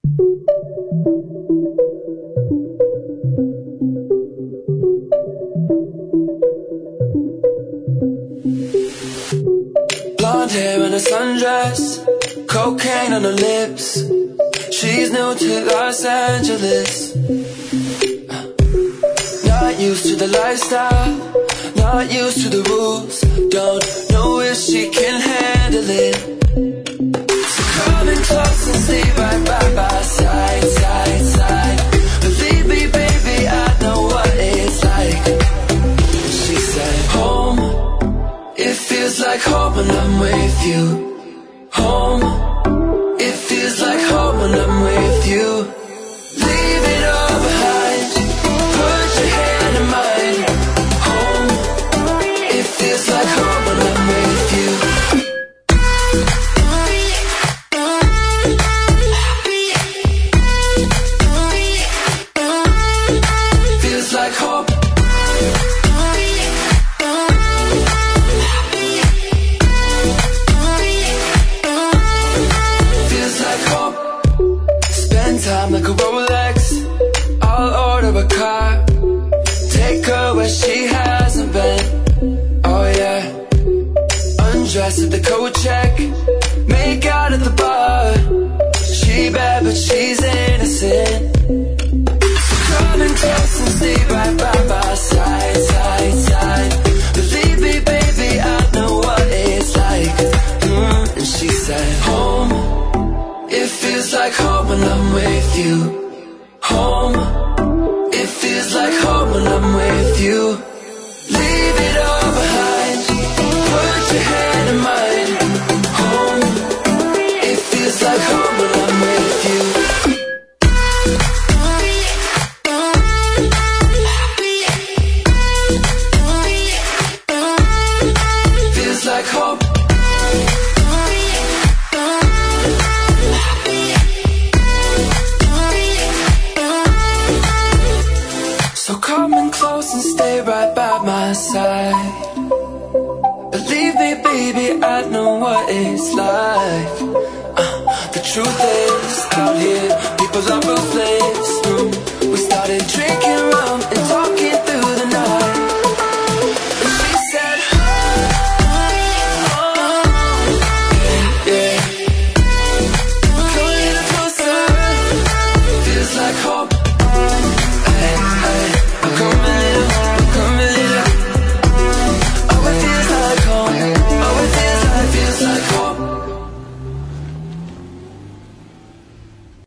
Blonde hair and a sundress, cocaine on her lips. She's new to Los Angeles. Not used to the lifestyle, not used to the rules. Don't know if she can handle it. So come in close and stay right by my side, side, side. Believe me, baby, I know what it's like. She said, home, it feels like home when I'm with you. Home, it feels like home when I'm with you. Leave it all behind, put your hand in mine. Home, it feels like home when I'm with you. Feels like home. Feels like home. Spend time like a Rolex. I'll order a car, take her where she hasn't been. Oh yeah. Undress at the coat check, make out at the bar. She bad but she's innocent. So come in close and stay right by my side, side, side. Believe me, baby, I know what it's like. And she said, home, it feels like home when I'm with you. Home, it feels like home when I'm with you. Leave it all behind, put your hand in mine. Home, it feels like home when I'm with you. Feels like home. So come in close and stay right by my side. Believe me, baby, I know what it's like. The truth is, out here, people are ruthless. We started drinking rum